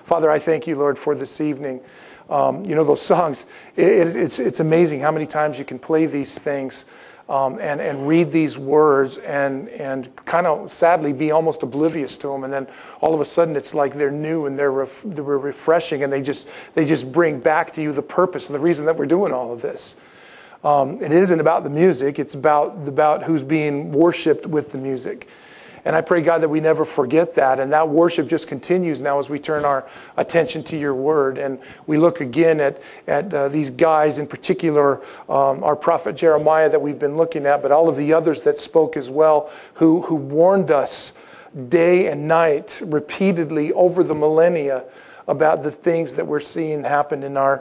Father, I thank you, Lord, for this evening. Those songs, it's amazing how many times you can play these things and read these words and kind of sadly be almost oblivious to them. And then all of a sudden it's like they're new and they're refreshing, and they just bring back to you the purpose and the reason that we're doing all of this. It isn't about the music. It's about who's being worshipped with the music. And I pray, God, that we never forget that. And that worship just continues now as we turn our attention to your word. And we look again at these guys, in particular, our prophet Jeremiah that we've been looking at, but all of the others that spoke as well, who warned us day and night repeatedly over the millennia about the things that we're seeing happen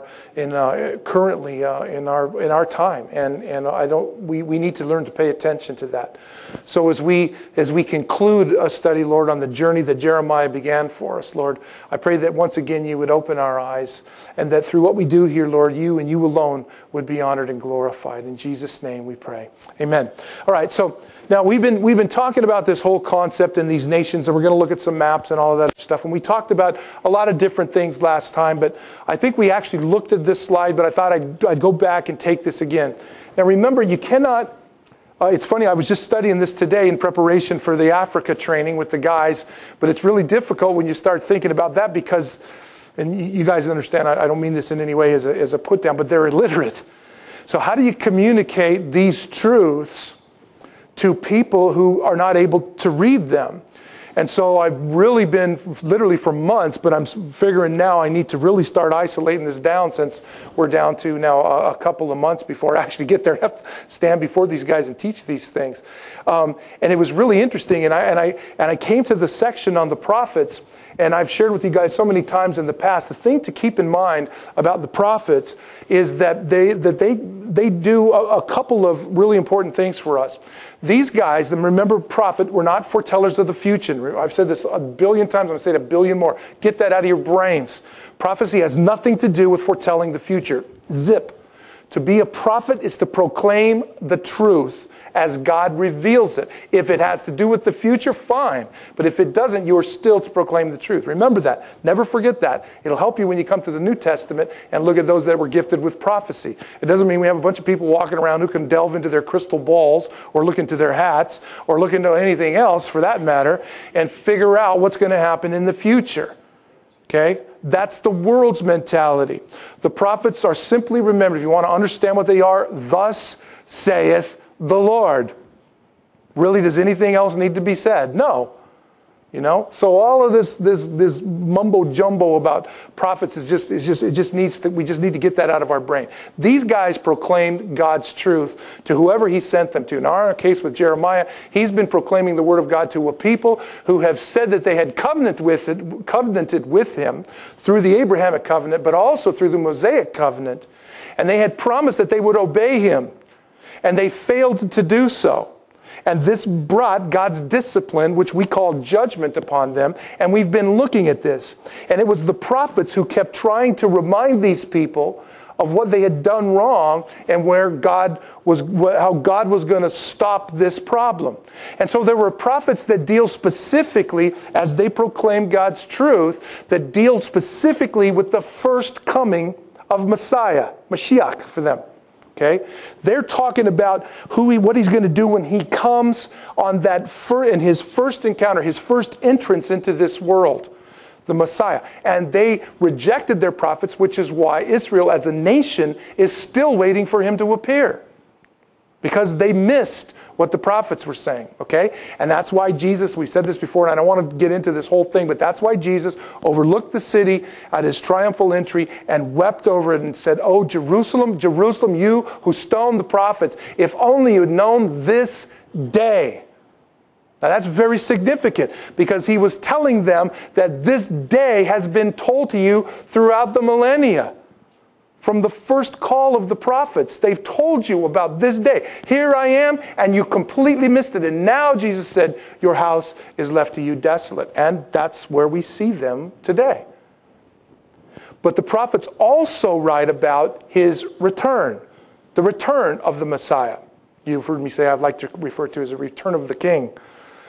currently in our time, and we need to learn to pay attention to that. So as we conclude a study, Lord, on the journey that Jeremiah began for us, Lord, I pray that once again you would open our eyes, and that through what we do here, Lord, you and you alone would be honored and glorified. In Jesus' name we pray. Amen. All right, so now we've been talking about this whole concept in these nations, and we're going to look at some maps and all of that stuff. And we talked about a lot of different things last time, but I think we actually looked at this slide, but I thought I'd go back and take this again. Now remember, you cannot, it's funny, I was just studying this today in preparation for the Africa training with the guys, but it's really difficult when you start thinking about that because, and you guys understand, I don't mean this in any way as a put down, but they're illiterate. So how do you communicate these truths to people who are not able to read them? And so I've really been, literally for months, but I'm figuring now I need to really start isolating this down, since we're down to now a couple of months before I actually get there. I have to stand before these guys and teach these things. And it was really interesting. And I came to the section on the prophets, and I've shared with you guys so many times in the past, the thing to keep in mind about the prophets is that they do a couple of really important things for us. These guys, and remember, prophet, were not foretellers of the future. I've said this a billion times, I'm going to say it a billion more. Get that out of your brains. Prophecy has nothing to do with foretelling the future. Zip. To be a prophet is to proclaim the truth as God reveals it. If it has to do with the future, fine. But if it doesn't, you're still to proclaim the truth. Remember that. Never forget that. It'll help you when you come to the New Testament and look at those that were gifted with prophecy. It doesn't mean we have a bunch of people walking around who can delve into their crystal balls or look into their hats or look into anything else for that matter and figure out what's going to happen in the future. Okay? That's the world's mentality. The prophets are simply, remember, if you want to understand what they are, thus saith the Lord. Really, does anything else need to be said? No. So all of this mumbo jumbo about prophets we just need to get that out of our brain. These guys proclaimed God's truth to whoever he sent them to. Now, in our case with Jeremiah, he's been proclaiming the word of God to a people who have said that they had covenanted with him through the Abrahamic covenant, but also through the Mosaic covenant. And they had promised that they would obey him. And they failed to do so. And this brought God's discipline, which we call judgment, upon them. And we've been looking at this. And it was the prophets who kept trying to remind these people of what they had done wrong and how God was going to stop this problem. And so there were prophets that deal specifically, as they proclaim God's truth, that deal specifically with the first coming of Messiah, Mashiach for them. Okay, they're talking about what he's going to do when he comes on in his first encounter, his first entrance into this world, the Messiah. And they rejected their prophets, which is why Israel as a nation is still waiting for him to appear. Because they missed what the prophets were saying, okay? And that's why Jesus, we've said this before, and I don't want to get into this whole thing, but that's why Jesus overlooked the city at his triumphal entry and wept over it and said, "Oh, Jerusalem, Jerusalem, you who stoned the prophets, if only you had known this day." Now that's very significant because he was telling them that this day has been told to you throughout the millennia. From the first call of the prophets, they've told you about this day. Here I am, and you completely missed it. And now Jesus said, your house is left to you desolate. And that's where we see them today. But the prophets also write about his return, the return of the Messiah. You've heard me say I'd like to refer to as a return of the king.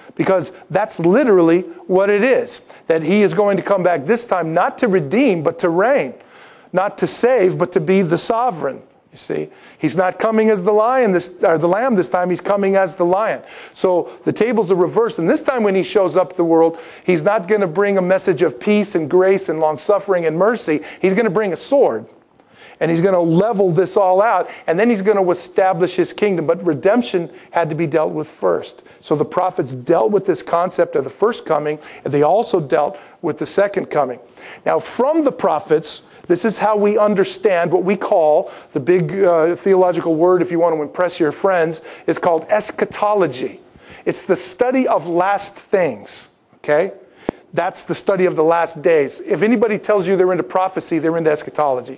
Because that's literally what it is. That he is going to come back this time not to redeem, but to reign. Not to save, but to be the sovereign. You see, he's not coming as the lamb this time. He's coming as the lion. So the tables are reversed. And this time when he shows up to the world, he's not going to bring a message of peace and grace and long-suffering and mercy. He's going to bring a sword. And he's going to level this all out. And then he's going to establish his kingdom. But redemption had to be dealt with first. So the prophets dealt with this concept of the first coming. And they also dealt with the second coming. Now from the prophets, this is how we understand what we call, the big theological word, if you want to impress your friends, is called eschatology. It's the study of last things, okay? That's the study of the last days. If anybody tells you they're into prophecy, they're into eschatology.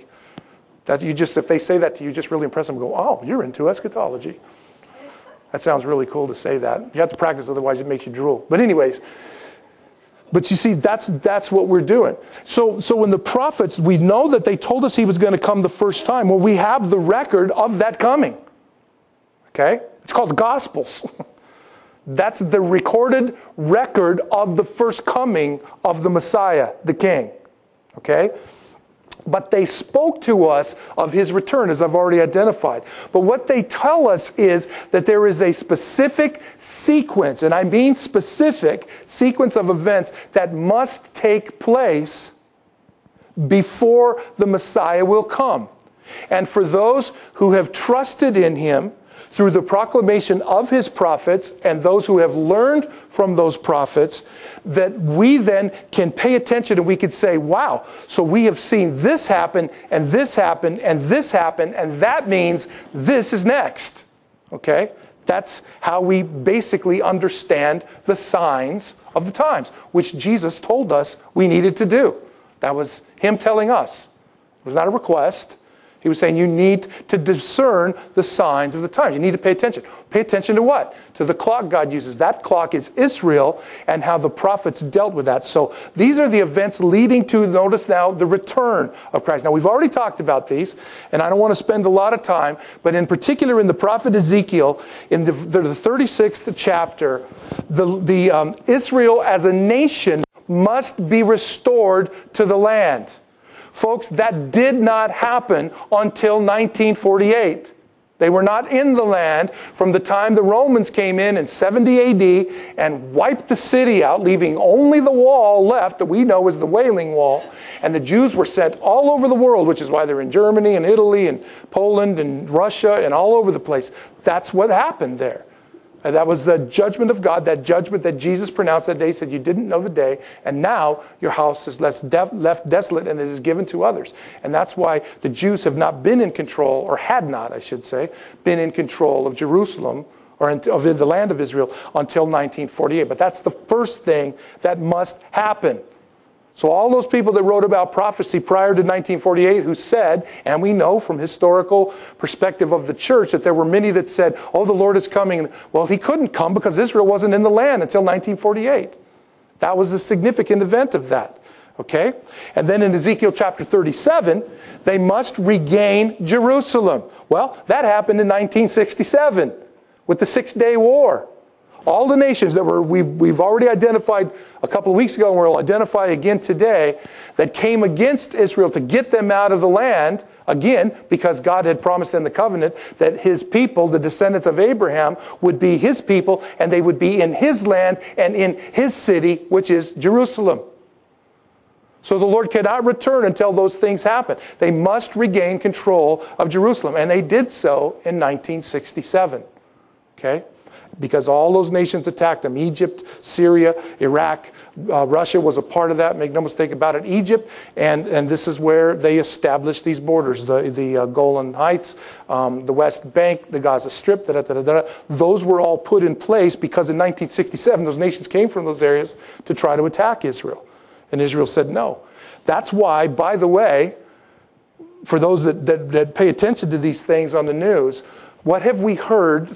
If they say that to you, just really impress them and go, oh, you're into eschatology. That sounds really cool to say that. You have to practice, otherwise it makes you drool. But anyways, but you see, that's what we're doing. So when the prophets, we know that they told us he was going to come the first time. Well, we have the record of that coming. Okay? It's called the Gospels. That's the recorded record of the first coming of the Messiah, the King. Okay? But they spoke to us of his return, as I've already identified. But what they tell us is that there is a specific sequence, and I mean specific sequence of events that must take place before the Messiah will come. And for those who have trusted in him through the proclamation of his prophets and those who have learned from those prophets, that we then can pay attention and we could say, wow, so we have seen this happen and this happen and this happen, and that means this is next. Okay? That's how we basically understand the signs of the times, which Jesus told us we needed to do. That was him telling us. It was not a request. He was saying you need to discern the signs of the times. You need to pay attention. Pay attention to what? To the clock God uses. That clock is Israel and how the prophets dealt with that. So these are the events leading to, notice now, the return of Christ. Now we've already talked about these, and I don't want to spend a lot of time, but in particular in the prophet Ezekiel, in the 36th chapter, Israel as a nation must be restored to the land. Folks, that did not happen until 1948. They were not in the land from the time the Romans came in 70 AD and wiped the city out, leaving only the wall left that we know as the Wailing Wall. And the Jews were sent all over the world, which is why they're in Germany and Italy and Poland and Russia and all over the place. That's what happened there. And that was the judgment of God, that judgment that Jesus pronounced that day. He said, you didn't know the day, and now your house is left desolate and it is given to others. And that's why the Jews have not been in control, or had not, I should say, been in control of Jerusalem, or of the land of Israel, until 1948. But that's the first thing that must happen. So all those people that wrote about prophecy prior to 1948 who said, and we know from historical perspective of the church that there were many that said, oh, the Lord is coming. Well, he couldn't come because Israel wasn't in the land until 1948. That was a significant event of that. Okay? And then in Ezekiel chapter 37, they must regain Jerusalem. Well, that happened in 1967 with the 6-Day War. All the nations that we've already identified a couple of weeks ago, and we'll identify again today, that came against Israel to get them out of the land, again, because God had promised in the covenant that his people, the descendants of Abraham, would be his people, and they would be in his land and in his city, which is Jerusalem. So the Lord cannot return until those things happen. They must regain control of Jerusalem, and they did so in 1967. Okay? Because all those nations attacked them. Egypt, Syria, Iraq, Russia was a part of that. Make no mistake about it. Egypt, and this is where they established these borders. The Golan Heights, the West Bank, the Gaza Strip, those were all put in place because in 1967 those nations came from those areas to try to attack Israel. And Israel said no. That's why, by the way, for those that pay attention to these things on the news, what have we heard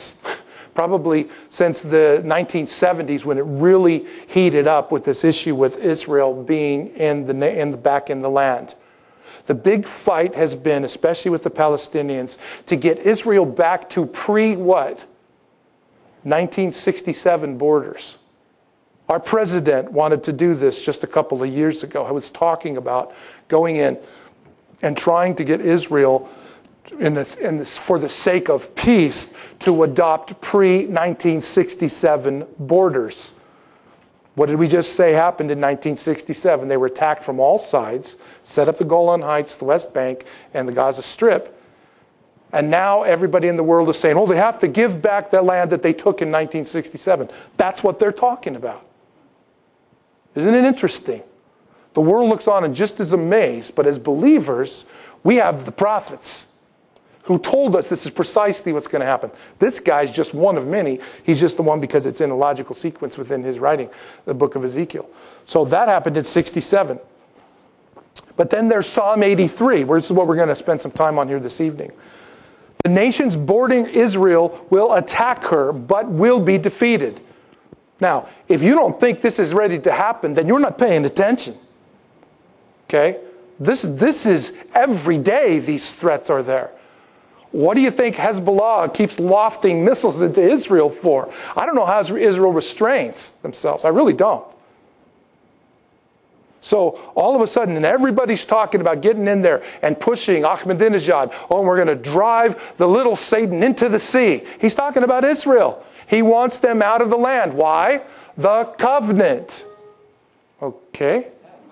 probably since the 1970s, when it really heated up with this issue with Israel being back in the land? The big fight has been, especially with the Palestinians, to get Israel back to pre-what? 1967 borders. Our president wanted to do this just a couple of years ago. I was talking about going in and trying to get Israel, for the sake of peace, to adopt pre-1967 borders. What did we just say happened in 1967? They were attacked from all sides, set up the Golan Heights, the West Bank, and the Gaza Strip. And now everybody in the world is saying, oh, they have to give back that land that they took in 1967. That's what they're talking about. Isn't it interesting? The world looks on and just is amazed, but as believers, we have the prophets who told us this is precisely what's going to happen. This guy's just one of many. He's just the one because it's in a logical sequence within his writing, the book of Ezekiel. So that happened in 67. But then there's Psalm 83, this is what we're going to spend some time on here this evening. The nations bordering Israel will attack her, but will be defeated. Now, if you don't think this is ready to happen, then you're not paying attention. Okay? This is every day these threats are there. What do you think Hezbollah keeps lofting missiles into Israel for? I don't know how Israel restrains themselves. I really don't. So all of a sudden, and everybody's talking about getting in there and pushing Ahmadinejad. Oh, we're going to drive the little Satan into the sea. He's talking about Israel. He wants them out of the land. Why? The covenant. Okay.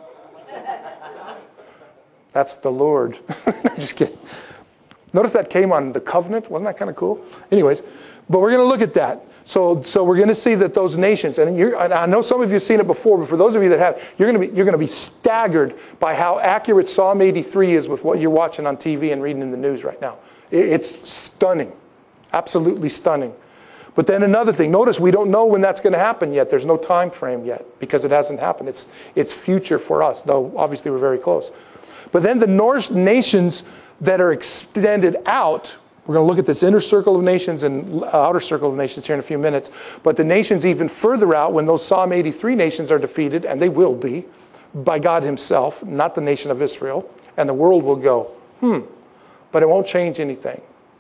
That's the Lord. I'm just kidding. Notice that came on the covenant. Wasn't that kind of cool? Anyways, but we're going to look at that. So we're going to see that those nations, and I know some of you have seen it before, but for those of you that have, you're going to be staggered by how accurate Psalm 83 is with what you're watching on TV and reading in the news right now. It's stunning. Absolutely stunning. But then another thing, notice we don't know when that's going to happen yet. There's no time frame yet because it hasn't happened. It's future for us, though obviously we're very close. But then the Norse nations that are extended out, we're going to look at this inner circle of nations and outer circle of nations here in a few minutes, but the nations even further out, when those Psalm 83 nations are defeated, and they will be, by God himself, not the nation of Israel, and the world will go, but it won't change anything.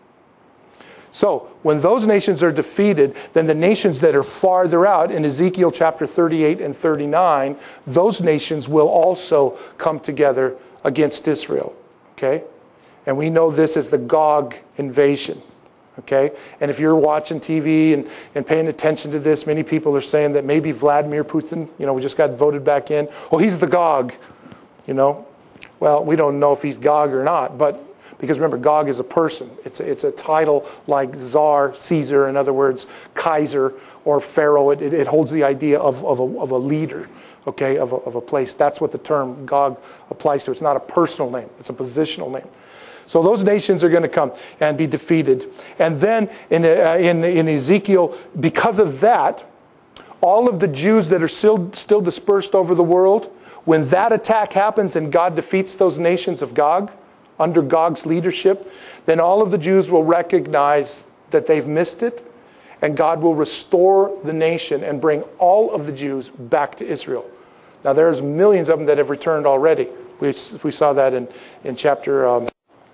So, when those nations are defeated, then the nations that are farther out, in Ezekiel chapter 38 and 39, those nations will also come together against Israel. Okay? And we know this as the Gog invasion. Okay? And if you're watching TV and paying attention to this, many people are saying that maybe Vladimir Putin, we just got voted back in. Oh, he's the Gog. Well, we don't know if he's Gog or not, but because remember, Gog is a person. It's a title like Tsar, Caesar, in other words, Kaiser or Pharaoh. It holds the idea of a leader, okay, of a place. That's what the term Gog applies to. It's not a personal name. It's a positional name. So those nations are going to come and be defeated. And then in Ezekiel, because of that, all of the Jews that are still dispersed over the world, when that attack happens and God defeats those nations of Gog, under Gog's leadership, then all of the Jews will recognize that they've missed it, and God will restore the nation and bring all of the Jews back to Israel. Now there's millions of them that have returned already. We saw that in chapter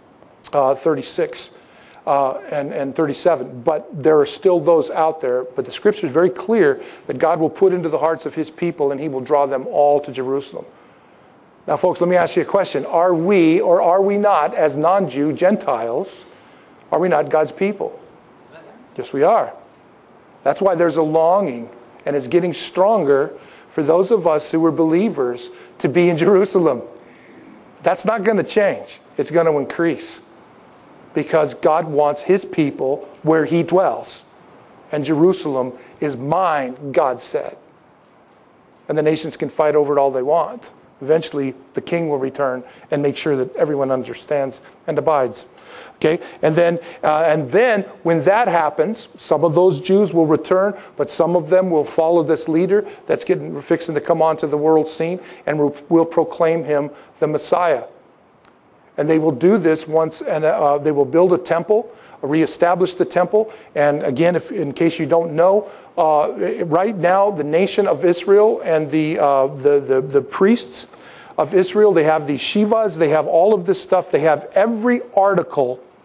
36 and 37. But there are still those out there. But the scripture is very clear that God will put into the hearts of his people, and he will draw them all to Jerusalem. Now, folks, let me ask you a question. Are we or are we not, as non-Jew Gentiles, are we not God's people? Yes, we are. That's why there's a longing, and it's getting stronger for those of us who are believers to be in Jerusalem. That's not going to change. It's going to increase. Because God wants his people where he dwells. And Jerusalem is mine, God said. And the nations can fight over it all they want. Eventually, the king will return and make sure that everyone understands and abides. Okay, and then when that happens, some of those Jews will return, but some of them will follow this leader that's fixing to come onto the world scene, and will proclaim him the Messiah. And they will do this once, and they will build a temple, reestablish the temple. And again, in case you don't know, right now the nation of Israel and the priests of Israel, they have these shivas, they have all of this stuff, they have every article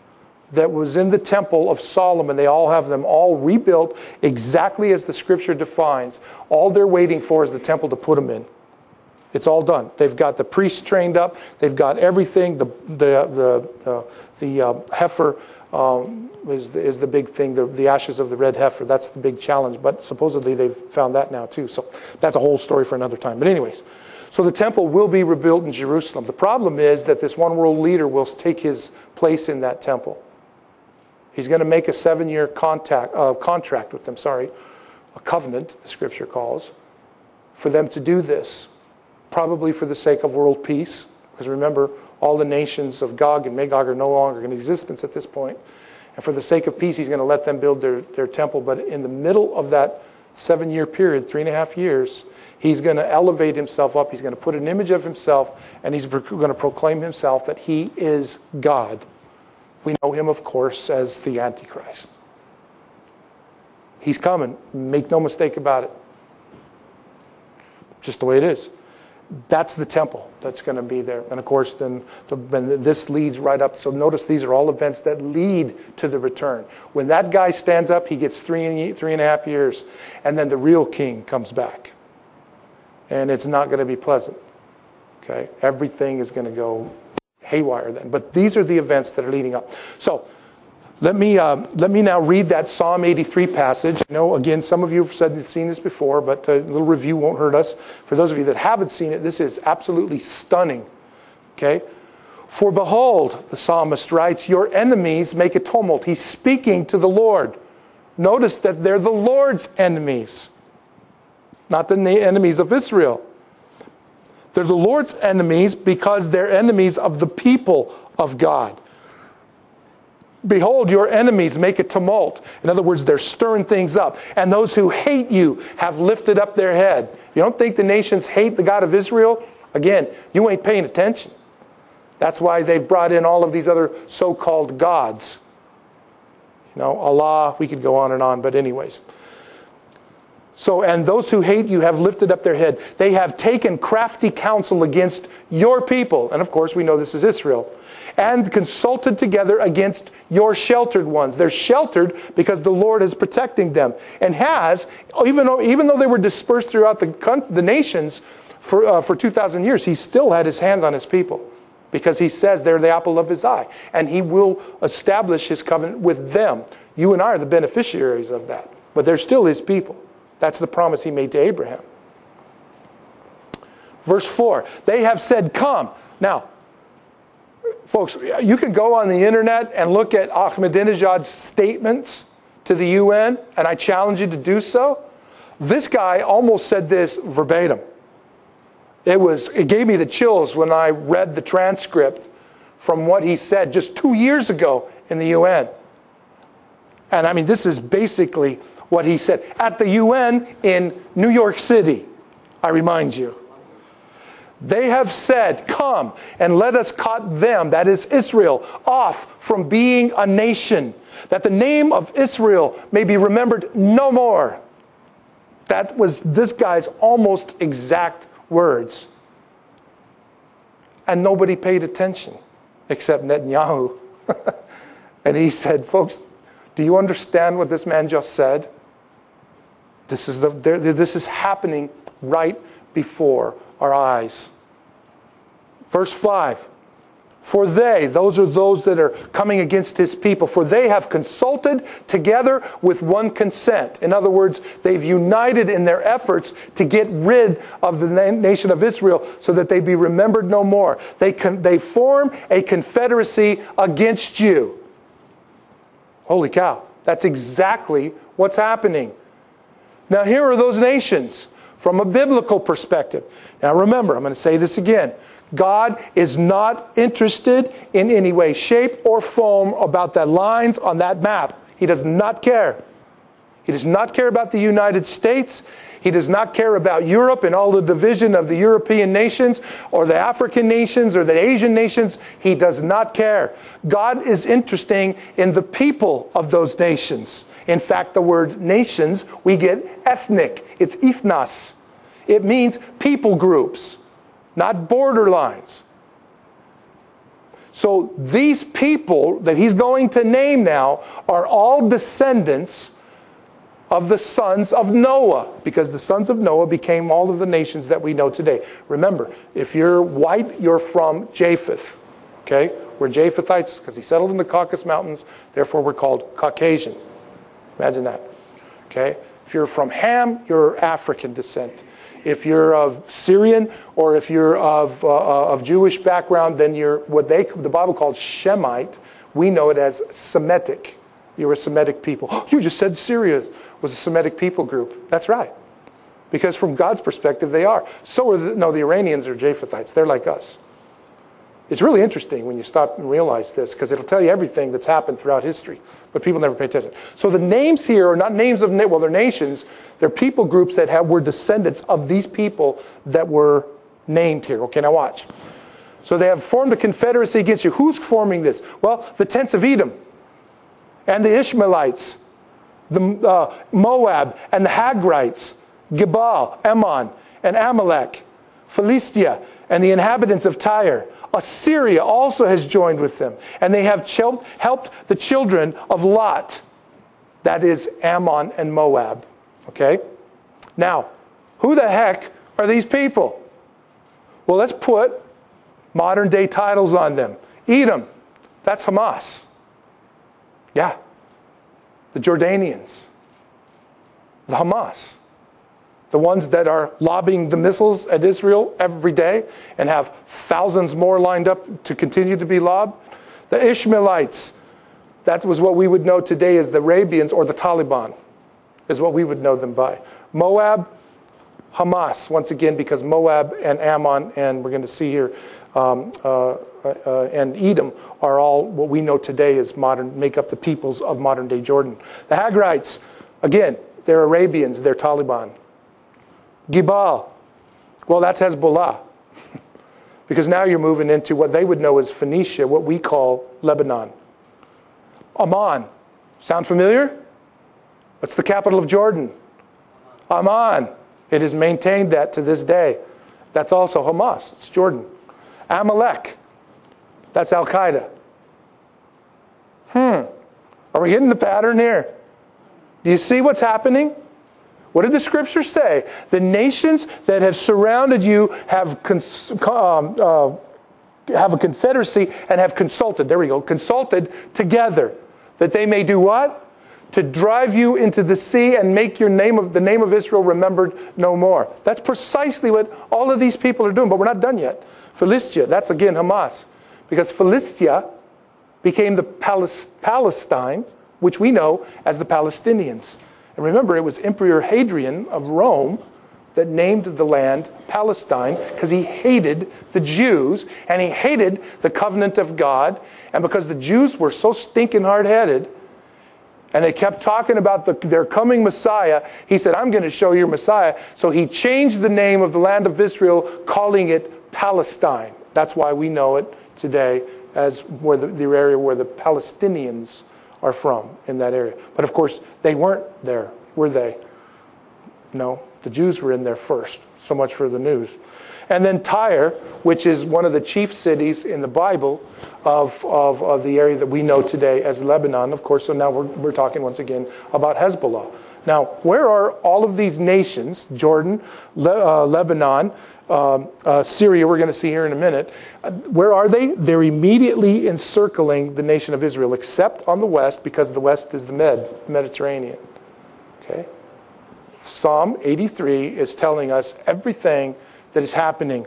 that was in the temple of Solomon. They all have them all rebuilt exactly as the scripture defines. All they're waiting for is the temple to put them in. It's all done. They've got the priests trained up. They've got everything. The heifer is the big thing. The ashes of the red heifer. That's the big challenge. But supposedly they've found that now too. So that's a whole story for another time. But anyways, so the temple will be rebuilt in Jerusalem. The problem is that this one world leader will take his place in that temple. He's going to make a 7-year contract with them. A covenant, the scripture calls, for them to do this. Probably for the sake of world peace, because remember, all the nations of Gog and Magog are no longer in existence at this point. And for the sake of peace, he's going to let them build their temple. But in the middle of that 7-year period, 3.5 years, he's going to elevate himself up. He's going to put an image of himself, and he's going to proclaim himself that he is God. We know him, of course, as the Antichrist. He's coming. Make no mistake about it. Just the way it is. That's the temple that's going to be there. And of course, then this leads right up. So notice these are all events that lead to the return. When that guy stands up, he gets 3.5 years. And then the real king comes back. And it's not going to be pleasant. Okay? Everything is going to go haywire then. But these are the events that are leading up. So let me now read that Psalm 83 passage. I know, again, some of you have seen this before, but a little review won't hurt us. For those of you that haven't seen it, this is absolutely stunning. Okay? For behold, the psalmist writes, your enemies make a tumult. He's speaking to the Lord. Notice that they're the Lord's enemies, not the enemies of Israel. They're the Lord's enemies because they're enemies of the people of God. Behold, your enemies make a tumult. In other words, they're stirring things up. And those who hate you have lifted up their head. You don't think the nations hate the God of Israel? Again, you ain't paying attention. That's why they've brought in all of these other so-called gods. You know, Allah, we could go on and on, but anyways. So, and those who hate you have lifted up their head. They have taken crafty counsel against your people. And of course, we know this is Israel. And consulted together against your sheltered ones. They're sheltered because the Lord is protecting them. And has, even though they were dispersed throughout the nations for 2,000 years, he still had his hand on his people. Because he says they're the apple of his eye. And he will establish his covenant with them. You and I are the beneficiaries of that. But they're still his people. That's the promise he made to Abraham. Verse 4, they have said, come. Now, folks, you can go on the internet and look at Ahmadinejad's statements to the UN, and I challenge you to do so. This guy almost said this verbatim. It gave me the chills when I read the transcript from what he said just 2 years ago in the UN. And I mean, this is basically what he said at the UN in New York City, I remind you. They have said, come and let us cut them, that is Israel, off from being a nation, that the name of Israel may be remembered no more. That was this guy's almost exact words. And nobody paid attention except Netanyahu. And he said, folks, do you understand what this man just said? This is happening right before our eyes. Verse 5. For those are those that are coming against his people, for they have consulted together with one consent. In other words, they've united in their efforts to get rid of the nation of Israel so that they be remembered no more. They form a confederacy against you. Holy cow. That's exactly what's happening. Now here are those nations from a biblical perspective. Now remember, I'm going to say this again. God is not interested in any way, shape, or form about the lines on that map. He does not care. He does not care about the United States. He does not care about Europe and all the division of the European nations or the African nations or the Asian nations. He does not care. God is interested in the people of those nations. In fact, the word nations, we get ethnic. It's ethnos. It means people groups, not border lines. So these people that he's going to name now are all descendants of the sons of Noah, because the sons of Noah became all of the nations that we know today. Remember, if you're white, you're from Japheth. Okay? We're Japhethites because he settled in the Caucasus Mountains, therefore we're called Caucasian. Imagine that. Okay? If you're from Ham, you're African descent. If you're of Syrian or if you're of Jewish background, then you're what the Bible calls Shemite. We know it as Semitic. You're a Semitic people. Oh, you just said Syria was a Semitic people group. That's right. Because from God's perspective, they are. So are the Iranians are Japhethites. They're like us. It's really interesting when you stop and realize this, because it'll tell you everything that's happened throughout history, but people never pay attention. So the names here are not names of, well, they're nations. They're people groups that were descendants of these people that were named here. Okay, now watch. So they have formed a confederacy against you. Who's forming this? Well, the tents of Edom and the Ishmaelites, the Moab and the Hagrites, Gebal, Ammon, and Amalek, Philistia, and the inhabitants of Tyre. Assyria also has joined with them, and they have helped the children of Lot, that is Ammon and Moab. Okay? Now, who the heck are these people? Well, let's put modern day titles on them. Edom, that's Hamas. Yeah. The Jordanians. The Hamas. The ones that are lobbing the missiles at Israel every day and have thousands more lined up to continue to be lobbed. The Ishmaelites, that was what we would know today as the Arabians or the Taliban, is what we would know them by. Moab, Hamas, once again, because Moab and Ammon, and we're going to see here, and Edom are all what we know today as make up the peoples of modern day Jordan. The Hagrites, again, they're Arabians, they're Taliban. Gebal, well, that's Hezbollah. Because now you're moving into what they would know as Phoenicia, what we call Lebanon. Amman, sound familiar? What's the capital of Jordan? Amman. It has maintained that to this day. That's also Hamas. It's Jordan. Amalek, that's Al-Qaeda. Are we getting the pattern here? Do you see what's happening? What did the scriptures say? The nations that have surrounded you have a confederacy and have consulted. There we go. Consulted together. That they may do what? To drive you into the sea and make the name of Israel remembered no more. That's precisely what all of these people are doing. But we're not done yet. Philistia, that's again Hamas. Because Philistia became the Palestine, which we know as the Palestinians. And remember, it was Emperor Hadrian of Rome that named the land Palestine because he hated the Jews and he hated the covenant of God. And because the Jews were so stinking hard-headed and they kept talking about their coming Messiah, he said, I'm going to show your Messiah. So he changed the name of the land of Israel, calling it Palestine. That's why we know it today as where the area where the Palestinians are from, in that area. But of course, they weren't there, were they? No, the Jews were in there first. So much for the news. And then Tyre, which is one of the chief cities in the Bible of the area that we know today as Lebanon, of course. So now we're talking once again about Hezbollah. Now, where are all of these nations? Jordan, Lebanon, Syria, we're going to see here in a minute. Where are they? They're immediately encircling the nation of Israel, except on the west, because the west is the Mediterranean. Okay? Psalm 83 is telling us everything that is happening.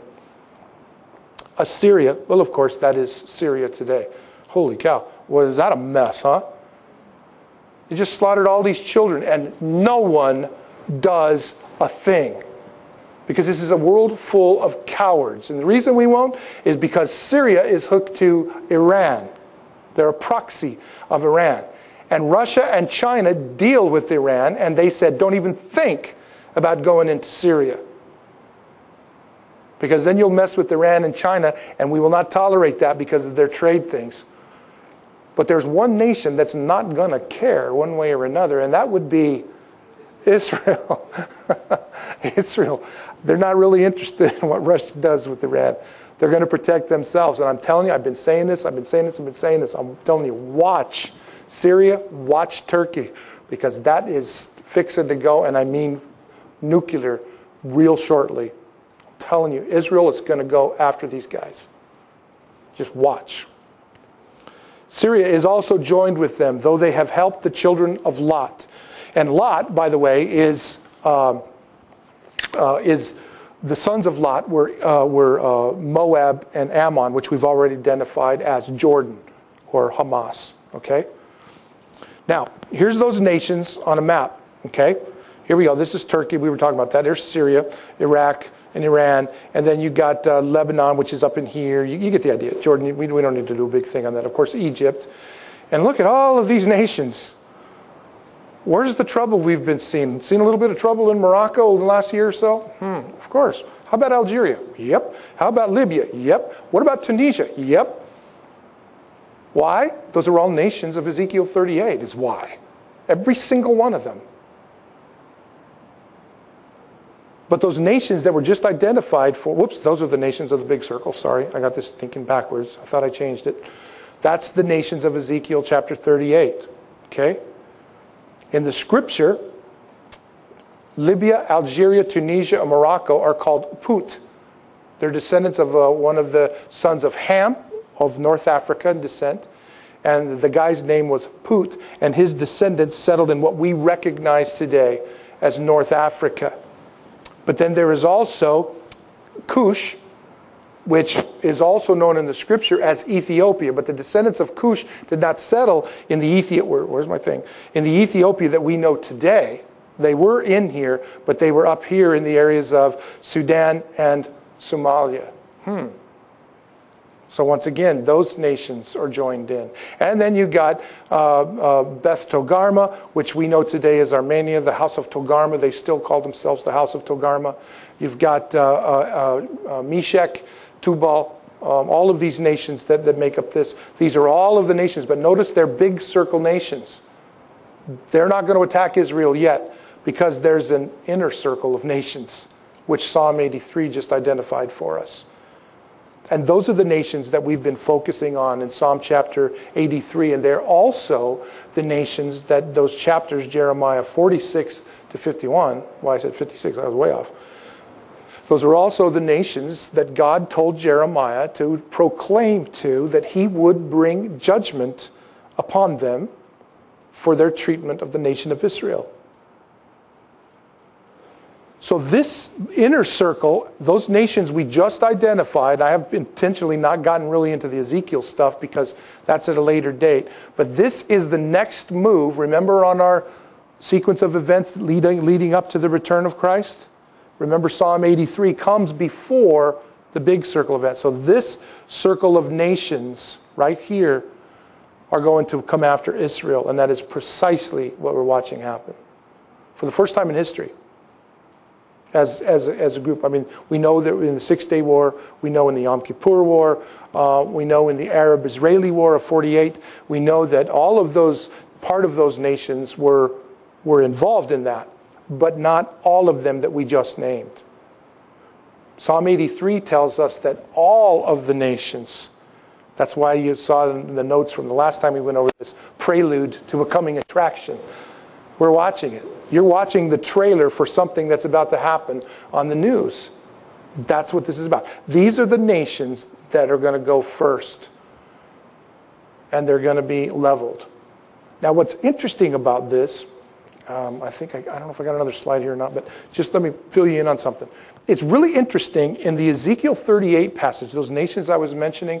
Assyria, well, of course, that is Syria today. Holy cow. Well, is that a mess, huh? You just slaughtered all these children, and no one does a thing. Because this is a world full of cowards. And the reason we won't is because Syria is hooked to Iran. They're a proxy of Iran. And Russia and China deal with Iran, and they said, don't even think about going into Syria. Because then you'll mess with Iran and China, and we will not tolerate that because of their trade things. But there's one nation that's not going to care one way or another, and that would be Israel. Israel. They're not really interested in what Russia does with Iran. They're going to protect themselves. And I'm telling you, I've been saying this. I'm telling you, watch Syria, watch Turkey, because that is fixing to go, and I mean nuclear, real shortly. I'm telling you, Israel is going to go after these guys. Just watch. Syria is also joined with them, though they have helped the children of Lot. And Lot, by the way, is the sons of Lot were Moab and Ammon, which we've already identified as Jordan or Hamas. Okay. Now, here's those nations on a map. Okay. Here we go. This is Turkey. We were talking about that. There's Syria, Iraq, and Iran. And then you got Lebanon, which is up in here. You get the idea. Jordan, we don't need to do a big thing on that. Of course, Egypt. And look at all of these nations. Where's the trouble we've been seeing? Seen a little bit of trouble in Morocco in the last year or so? Of course. How about Algeria? Yep. How about Libya? Yep. What about Tunisia? Yep. Why? Those are all nations of Ezekiel 38 is why. Every single one of them. But those nations that were just identified for, whoops, those are the nations of the big circle. Sorry, I got this thinking backwards. I thought I changed it. That's the nations of Ezekiel chapter 38. Okay? In the scripture, Libya, Algeria, Tunisia, and Morocco are called Put. They're descendants of one of the sons of Ham of North Africa in descent. And the guy's name was Put. And his descendants settled in what we recognize today as North Africa. But then there is also Cush, which is also known in the scripture as Ethiopia. But the descendants of Cush did not settle in the In the Ethiopia that we know today. They were in here, but they were up here in the areas of Sudan and Somalia. So once again, those nations are joined in. And then you got Beth Togarmah, which we know today as Armenia, the house of Togarmah. They still call themselves the house of Togarmah. You've got Meshech, Tubal, all of these nations that make up this. These are all of the nations, but notice they're big circle nations. They're not going to attack Israel yet because there's an inner circle of nations, which Psalm 83 just identified for us. And those are the nations that we've been focusing on in Psalm chapter 83. And they're also the nations that those chapters, Jeremiah 46 to 51, why I said 56, I was way off. Those are also the nations that God told Jeremiah to proclaim to that he would bring judgment upon them for their treatment of the nation of Israel. So this inner circle, those nations we just identified, I have intentionally not gotten really into the Ezekiel stuff because that's at a later date. But this is the next move. Remember on our sequence of events leading up to the return of Christ? Remember Psalm 83 comes before the big circle event. So this circle of nations right here are going to come after Israel. And that is precisely what we're watching happen. For the first time in history. As a group. I mean, we know that in the 6-Day War, we know in the Yom Kippur War, we know in the Arab-Israeli War of 48, we know that all of those, part of those nations were involved in that, but not all of them that we just named. Psalm 83 tells us that all of the nations, that's why you saw in the notes from the last time we went over this, prelude to a coming attraction. We're watching it. You're watching the trailer for something that's about to happen on the news. That's what this is about. These are the nations that are going to go first. And they're going to be leveled. Now what's interesting about this, I don't know if I got another slide here or not, but just let me fill you in on something. It's really interesting in the Ezekiel 38 passage, those nations I was mentioning,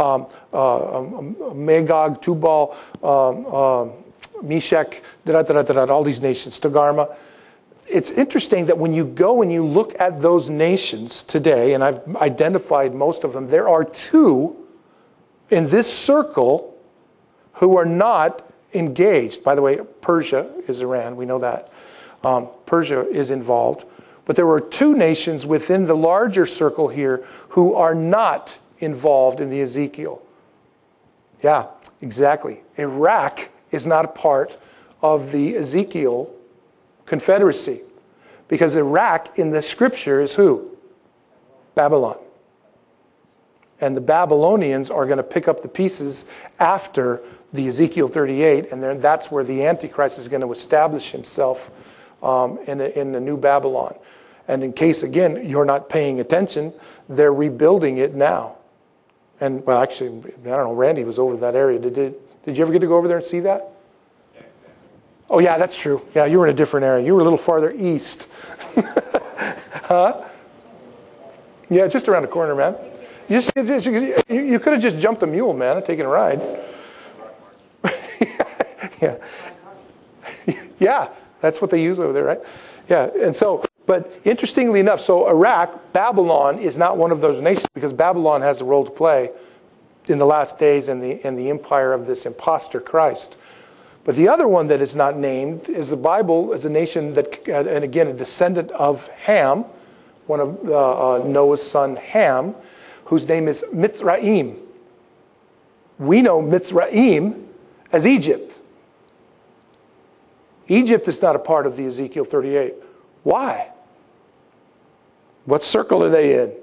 Magog, Tubal, Meshech, all these nations, Togarmah. It's interesting that when you go and you look at those nations today, and I've identified most of them, there are two in this circle who are not engaged. By the way, Persia is Iran, we know that. Persia is involved. But there were two nations within the larger circle here who are not involved in the Ezekiel. Yeah, exactly. Iraq is not a part of the Ezekiel confederacy. Because Iraq in the scripture is who? Babylon. And the Babylonians are going to pick up the pieces after the Ezekiel 38, and then that's where the Antichrist is going to establish himself in the new Babylon. And in case, again, you're not paying attention, they're rebuilding it now. And, well, actually, I don't know, Randy was over that area. Did you ever get to go over there and see that? Oh, yeah, that's true. Yeah, you were in a different area. You were a little farther east. Huh? Yeah, just around the corner, man. You could have just jumped a mule, man, and taken a ride. Yeah. Yeah, that's what they use over there, right? Yeah, and so, but interestingly enough, so Iraq, Babylon is not one of those nations because Babylon has a role to play in the last days in the empire of this imposter Christ. But the other one that is not named is the Bible as a nation that, and again, a descendant of Ham, one of Noah's son Ham, whose name is Mitzrayim. We know Mitzrayim as Egypt. Egypt is not a part of the Ezekiel 38. Why? What circle are they in?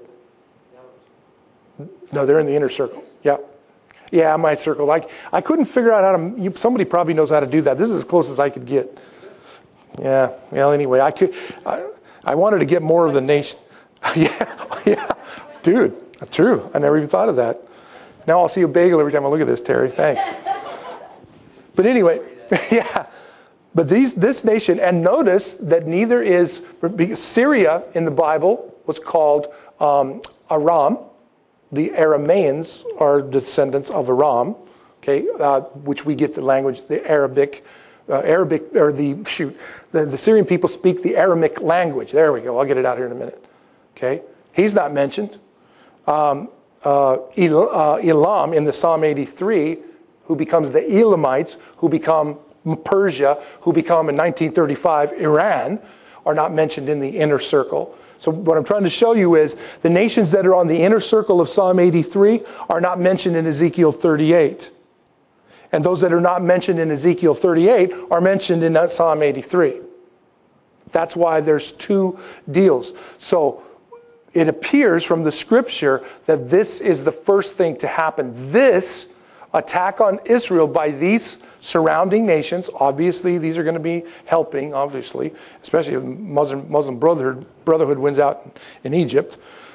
No, they're in the inner circle. Yeah. Yeah, my circle. I couldn't figure out how to, somebody probably knows how to do that. This is as close as I could get. Yeah, well, anyway, I wanted to get more of the nation. Yeah, dude, that's true. I never even thought of that. Now I'll see a bagel every time I look at this, Terry. Thanks. But anyway, yeah. But this nation, and notice that neither is, Syria in the Bible was called Aram. The Arameans are descendants of Aram, okay, which we get the language, the Arabic, or the Syrian people speak the Aramic language. There we go. I'll get it out here in a minute. Okay, he's not mentioned. Elam in the Psalm 83, who becomes the Elamites, who become Persia, who become in 1935 Iran, are not mentioned in the inner circle. So what I'm trying to show you is the nations that are on the inner circle of Psalm 83 are not mentioned in Ezekiel 38. And those that are not mentioned in Ezekiel 38 are mentioned in Psalm 83. That's why there's two deals. So it appears from the scripture that this is the first thing to happen. This attack on Israel by these surrounding nations, obviously these are going to be helping, obviously, especially if the Muslim Brotherhood wins out in Egypt.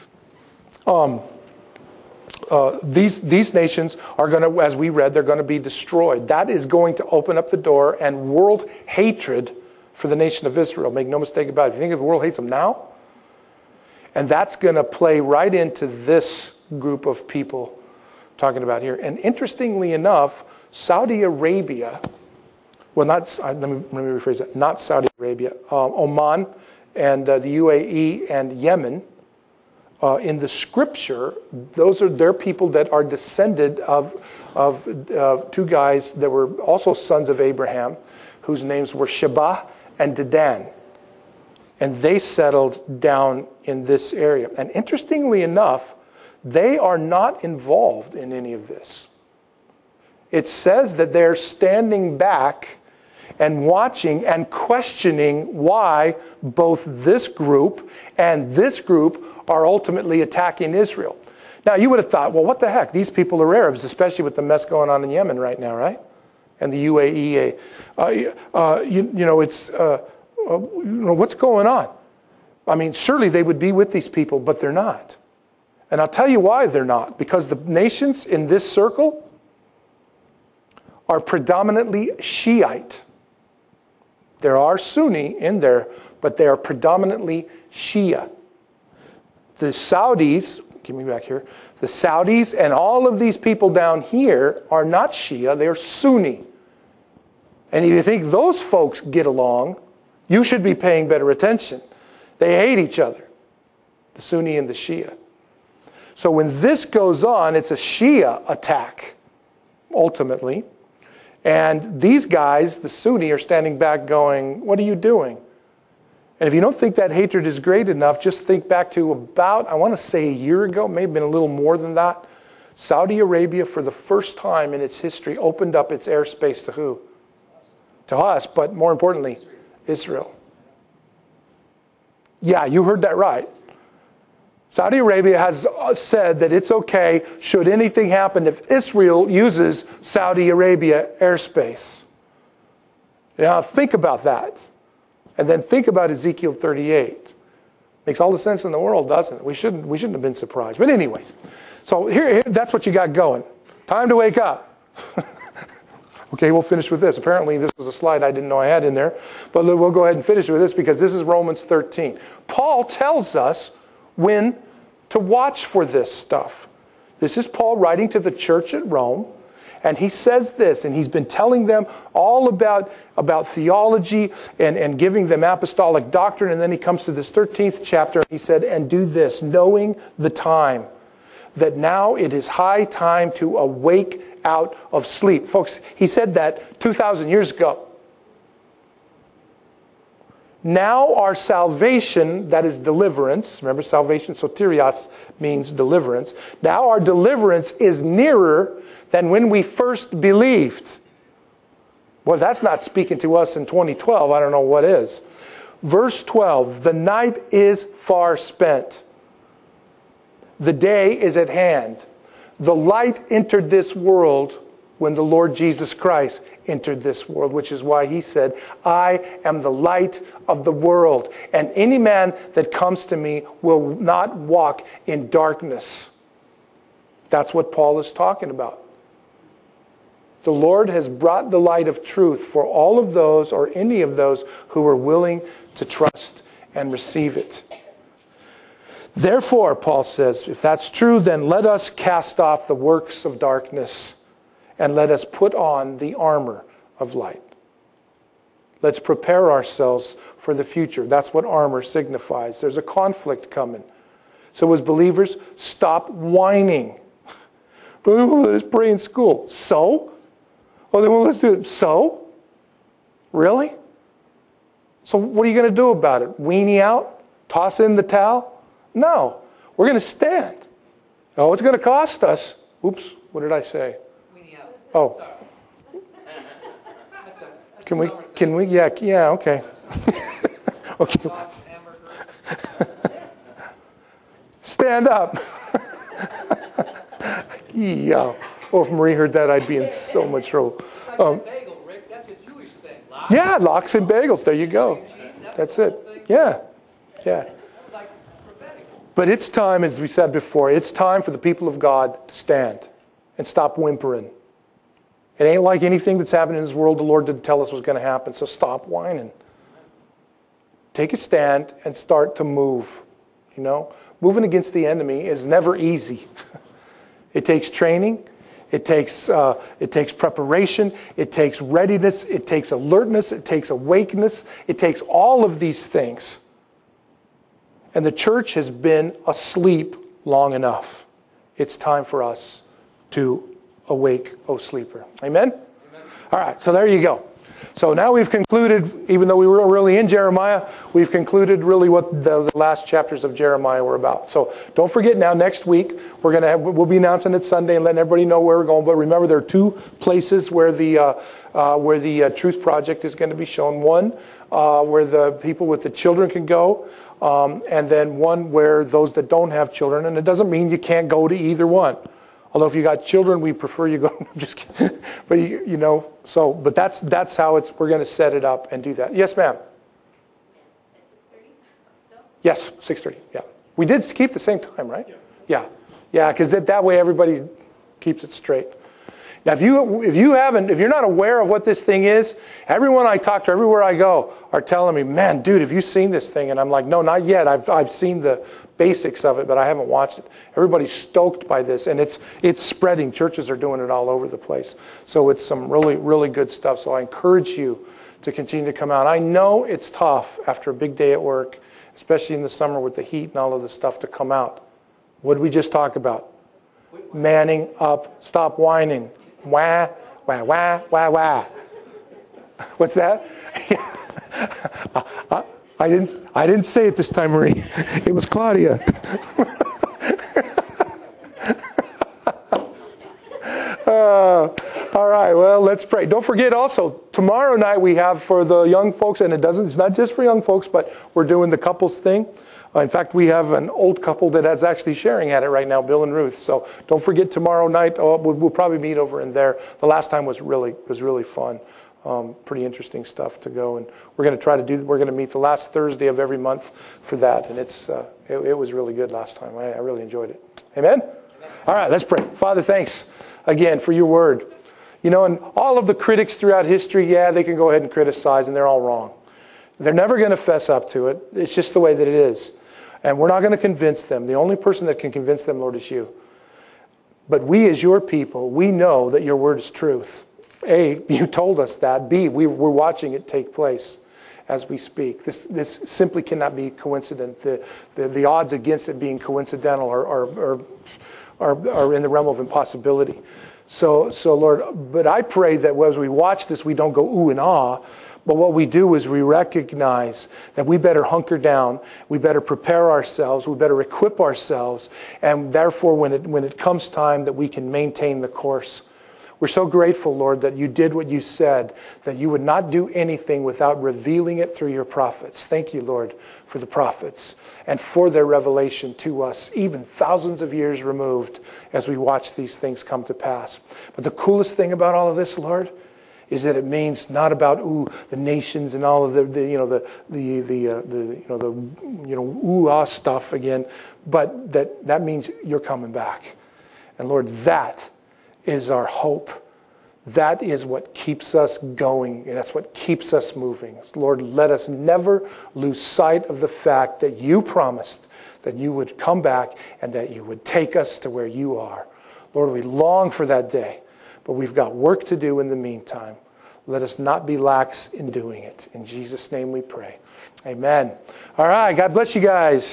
These nations are going to, as we read, they're going to be destroyed. That is going to open up the door and world hatred for the nation of Israel. Make no mistake about it. If you think the world hates them now, and that's going to play right into this group of people talking about here. And interestingly enough, Saudi Arabia, well, let me rephrase that, not Saudi Arabia, Oman and the UAE and Yemen, in the scripture, they're people that are descended of two guys that were also sons of Abraham, whose names were Sheba and Dedan. And they settled down in this area. And interestingly enough, they are not involved in any of this. It says that they're standing back and watching and questioning why both this group and this group are ultimately attacking Israel. Now, you would have thought, well, what the heck? These people are Arabs, especially with the mess going on in Yemen right now, right? And the UAE. What's going on? I mean, surely they would be with these people, but they're not. And I'll tell you why they're not. Because the nations in this circle are predominantly Shiite. There are Sunni in there, but they are predominantly Shia. The Saudis, give me back here, the Saudis and all of these people down here are not Shia, they're Sunni. And if you think those folks get along, you should be paying better attention. They hate each other, the Sunni and the Shia. So when this goes on, it's a Shia attack, ultimately. And these guys, the Sunni, are standing back going, what are you doing? And if you don't think that hatred is great enough, just think back to about, I want to say a year ago, maybe been a little more than that, Saudi Arabia, for the first time in its history, opened up its airspace to who? To us, but more importantly, Israel. Yeah, you heard that right. Saudi Arabia has said that it's okay should anything happen if Israel uses Saudi Arabia airspace. Now think about that. And then think about Ezekiel 38. Makes all the sense in the world, doesn't it? We shouldn't have been surprised. But anyways, so here that's what you got going. Time to wake up. Okay, we'll finish with this. Apparently this was a slide I didn't know I had in there. But we'll go ahead and finish with this because this is Romans 13. Paul tells us when to watch for this stuff. This is Paul writing to the church at Rome. And he says this, and he's been telling them all about theology and giving them apostolic doctrine. And then he comes to this 13th chapter. And he said, and do this, knowing the time, that now it is high time to awake out of sleep. Folks, he said that 2,000 years ago. Now our salvation, that is deliverance. Remember, salvation, soterios, means deliverance. Now our deliverance is nearer than when we first believed. Well, that's not speaking to us in 2012. I don't know what is. Verse 12, the night is far spent. The day is at hand. The light entered this world when the Lord Jesus Christ entered this world, which is why he said, I am the light of the world, and any man that comes to me will not walk in darkness. That's what Paul is talking about. The Lord has brought the light of truth for all of those or any of those who are willing to trust and receive it. Therefore, Paul says, if that's true, then let us cast off the works of darkness and let us put on the armor of light. Let's prepare ourselves for the future. That's what armor signifies. There's a conflict coming. So as believers, stop whining. Let's pray in school. So? Oh, then let's do it. So? Really? So what are you going to do about it? Weenie out? Toss in the towel? No. We're going to stand. Oh, it's going to cost us. Oops, what did I say? Oh. Can we, yeah, okay. Okay. Stand up. Yeah. Oh, if Marie heard that, I'd be in so much trouble. It's like a bagel, Rick. That's a Jewish thing. Yeah, lox and bagels. There you go. That's it. Yeah. Yeah. But it's time, as we said before, it's time for the people of God to stand and stop whimpering. It ain't like anything that's happening in this world the Lord didn't tell us was going to happen, so stop whining. Take a stand and start to move. You know, moving against the enemy is never easy. It takes training. It takes preparation. It takes readiness. It takes alertness. It takes awakeness. It takes all of these things. And the church has been asleep long enough. It's time for us to awake, O sleeper. Amen? Amen? All right, so there you go. So now we've concluded, even though we were really in Jeremiah, we've concluded really what the last chapters of Jeremiah were about. So don't forget now, next week, we'll be announcing it Sunday and letting everybody know where we're going. But remember, there are two places where the Truth Project is going to be shown. One, where the people with the children can go, and then one where those that don't have children. And it doesn't mean you can't go to either one. Although if you got children, we prefer you go. I'm just kidding. But you know, so but that's how we're going to set it up and do that. Yes, ma'am. At 6:30 still? Yes, 6:30. Yeah, we did keep the same time, right? Yeah, because that way everybody keeps it straight. Now, if you're not aware of what this thing is, everyone I talk to, everywhere I go, are telling me, "Man, dude, have you seen this thing?" And I'm like, "No, not yet. I've seen the basics of it, but I haven't watched it." Everybody's stoked by this, and it's spreading. Churches are doing it all over the place. So it's some really, really good stuff. So I encourage you to continue to come out. I know it's tough after a big day at work, especially in the summer with the heat and all of this stuff, to come out. What did we just talk about? Manning up. Stop whining. Wah, wah, wah, wah, wah. What's that? I didn't say it this time, Marie. It was Claudia. All right, well, let's pray. Don't forget also, tomorrow night we have for the young folks, and it's not just for young folks, but we're doing the couples thing. In fact, we have an old couple that is actually sharing at it right now, Bill and Ruth. So don't forget tomorrow night. We'll probably meet over in there. The last time was really fun. Pretty interesting stuff to go, and we're going to meet the last Thursday of every month for that, and it was really good last time. I really enjoyed it. Amen? All right, let's pray. Father, thanks again for your word. And all of the critics throughout history, they can go ahead and criticize, and they're all wrong. They're never going to fess up to it. It's just the way that it is. And we're not going to convince them. The only person that can convince them, Lord, is you. But we as your people, we know that your word is truth. A, you told us that. B, we're watching it take place as we speak. This simply cannot be coincident. The odds against it being coincidental are in the realm of impossibility. So Lord, but I pray that as we watch this, we don't go ooh and ah, but what we do is we recognize that we better hunker down, we better prepare ourselves, we better equip ourselves, and therefore when it comes time that we can maintain the course. We're so grateful, Lord, that you did what you said, that you would not do anything without revealing it through your prophets. Thank you, Lord, for the prophets and for their revelation to us, even thousands of years removed as we watch these things come to pass. But the coolest thing about all of this, Lord, is that it means not about the nations and all of the stuff again, but that means you're coming back. And Lord, that is our hope. That is what keeps us going, and that's what keeps us moving. Lord, let us never lose sight of the fact that you promised that you would come back and that you would take us to where you are. Lord, we long for that day, but we've got work to do in the meantime. Let us not be lax in doing it. In Jesus' name we pray. Amen. All right, God bless you guys.